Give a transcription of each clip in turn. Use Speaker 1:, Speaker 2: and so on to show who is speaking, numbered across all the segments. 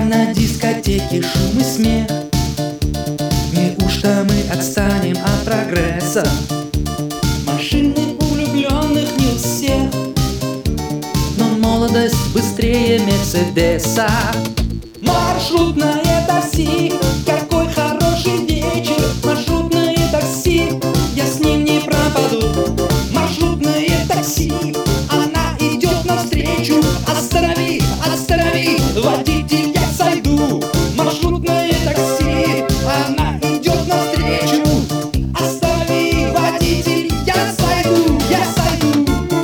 Speaker 1: на дискотеке шум и смех. Неужто мы отстанем от прогресса? Машины у влюбленных не у всех, но молодость быстрее Мерседеса. Маршрутное такси, какой хороший вечер. Маршрутное такси, я с ним не пропаду. Маршрутное такси, она идет навстречу. Останови, останови, водитель, я сойду. Маршрутное такси, она идет навстречу. Останови, водитель, я сойду, я сойду.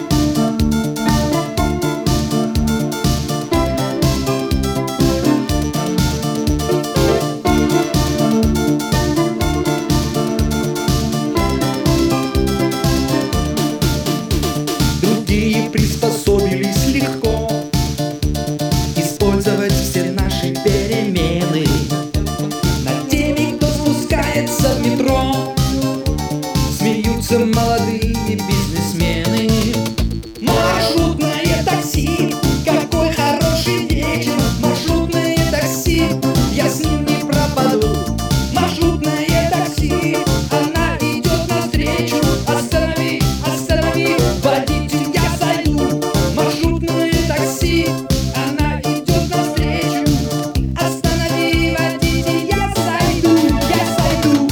Speaker 1: Другие приспособились легко использовать все наши перемены. Над теми, кто спускается в метро, смеются молодые бизнесмены. Маршрутное такси, какой хороший вечер. Маршрутное такси, я с ним не пропаду. Маршрутное такси, она идет навстречу. Останови, останови, водитель, я сойду. Маршрутное такси, она идет навстречу. Останови, водитель, я сойду, я сойду.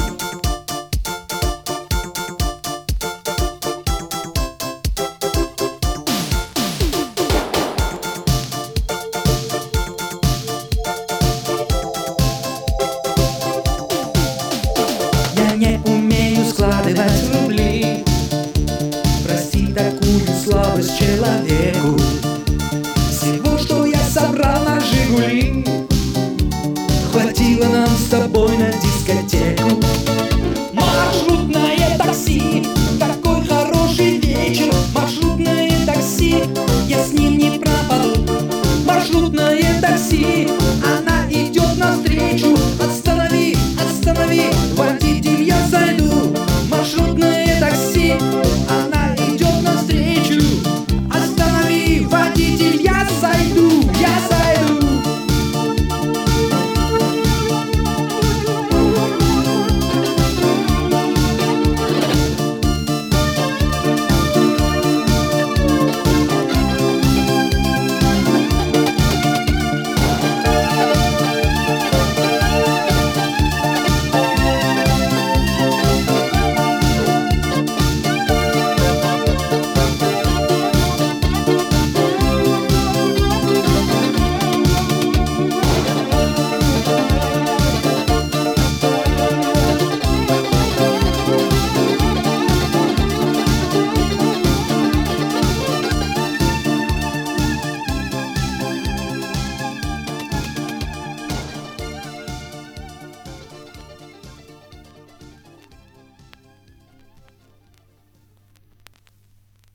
Speaker 1: Я не умею складывать рубли, прости такую слабость человеку. Всего, что я собрал на Жигули, хватило нам с тобой на дискотеку. Маршрутное такси, какой хороший вечер. Маршрутное такси, я с ним не пропаду. Маршрутное такси,